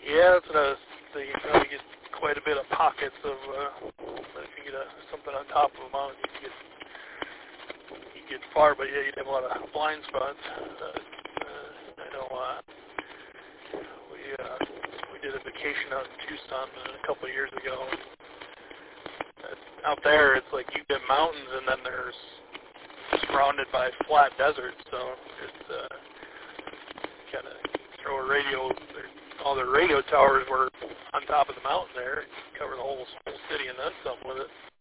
Yeah, that's what I was thinking. You probably get quite a bit of pockets of, if you get something on top of a mountain, you get far, but yeah, you'd have a lot of blind spots. I know we did a vacation out in Tucson a couple of years ago. Out there, it's like you get mountains, and then there's surrounded by flat desert, so it's kind of throw a radio. All the radio towers were on top of the mountain there, cover the whole city and then some with it.